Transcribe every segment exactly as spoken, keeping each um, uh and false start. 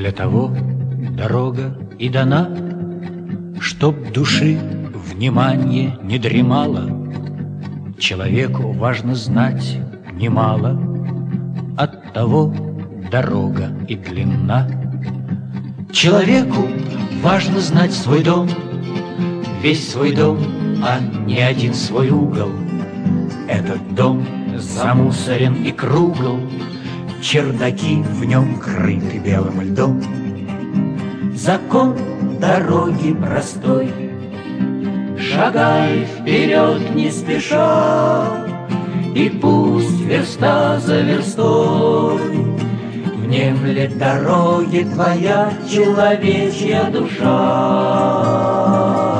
Для того дорога и дана, чтоб души внимание не дремало. Человеку важно знать немало, оттого дорога и длинна. Человеку важно знать свой дом, весь свой дом, а не один свой угол. Этот дом замусорен и кругл, чердаки в нем крыты белым льдом. Закон дороги простой: шагай вперед не спеша, и пусть верста за верстой внемлет дороги твоя человечья душа.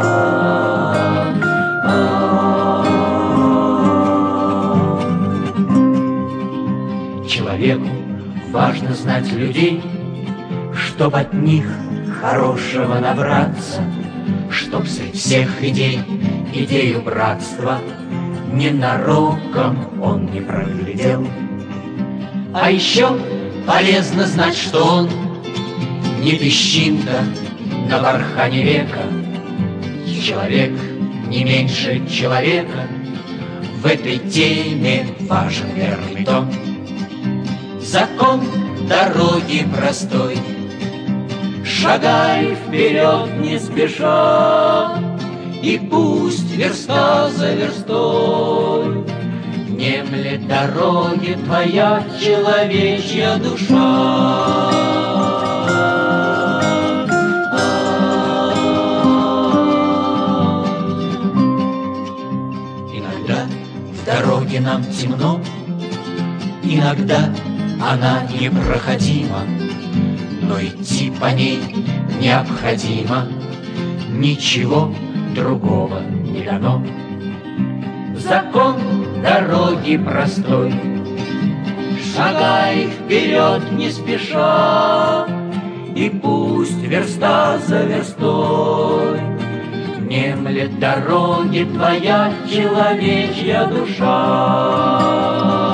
Человеку важно знать людей, чтоб от них хорошего набраться, чтоб среди всех идей идею братства ненароком он не проглядел. А еще полезно знать, что он не песчинка на бархане века. Человек не меньше человека, в этой теме важен верный тон. Закон дороги простой: шагай вперед не спеша, и пусть верста за верстой внемлет дороги твоя человечья душа. Иногда в дороге нам темно, иногда она непроходима, но идти по ней необходимо, ничего другого не дано. Закон дороги простой: шагай вперед не спеша, и пусть верста за верстой внемлет дороги твоя человечья душа.